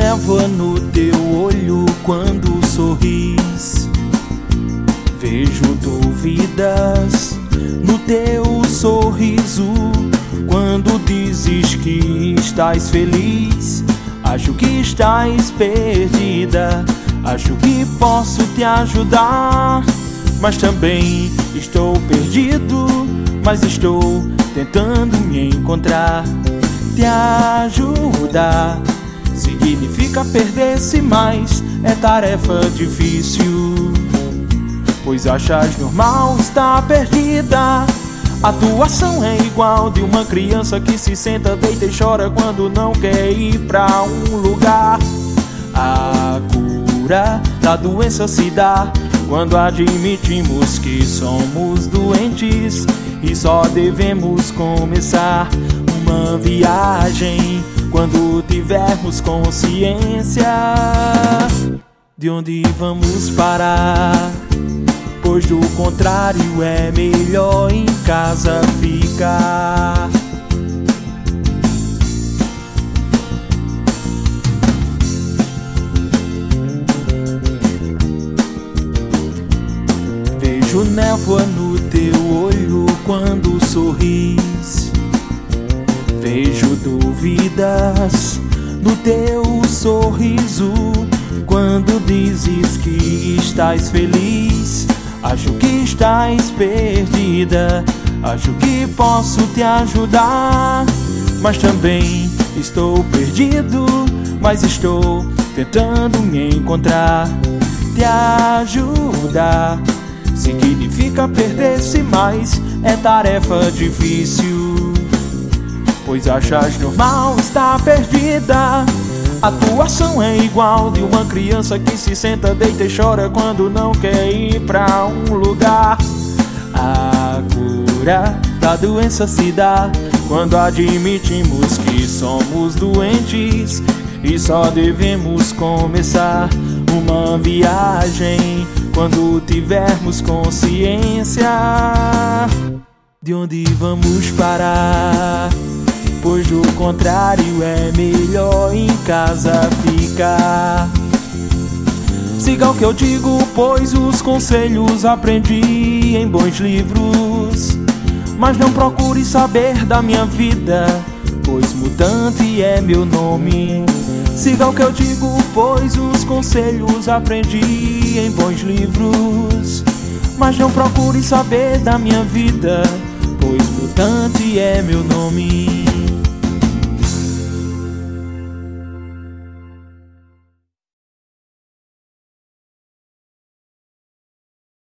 névoa no teu olho quando sorris. Vejo dúvidas no teu sorriso quando dizes que estás feliz. Acho que estás perdida, acho que posso te ajudar, mas também estou perdido, mas estou tentando me encontrar. Te ajudar significa perder-se, mas é tarefa difícil, pois achas normal estar perdida. A tua ação é igual de uma criança que se senta, deita e chora quando não quer ir pra um lugar. A cura da doença se dá quando admitimos que somos doentes e só devemos começar uma viagem quando tivermos consciência de onde vamos parar. Pois do contrário é melhor em casa ficar. Vejo névoa no teu olho quando sorris. Vejo dúvidas no teu sorriso quando dizes que estás feliz. Acho que estás perdida, acho que posso te ajudar, mas também estou perdido, mas estou tentando me encontrar. Te ajudar significa perder-se, mas é tarefa difícil, pois achas normal estar perdida. A tua ação é igual de uma criança que se senta, deita e chora quando não quer ir pra um lugar. A cura da doença se dá quando admitimos que somos doentes e só devemos começar uma viagem quando tivermos consciência de onde vamos parar. Pois do contrário é melhor em casa ficar. Siga o que eu digo, pois os conselhos aprendi em bons livros. Mas não procure saber da minha vida, pois mutante é meu nome. Siga o que eu digo, pois os conselhos aprendi em bons livros. Mas não procure saber da minha vida, pois mutante é meu nome.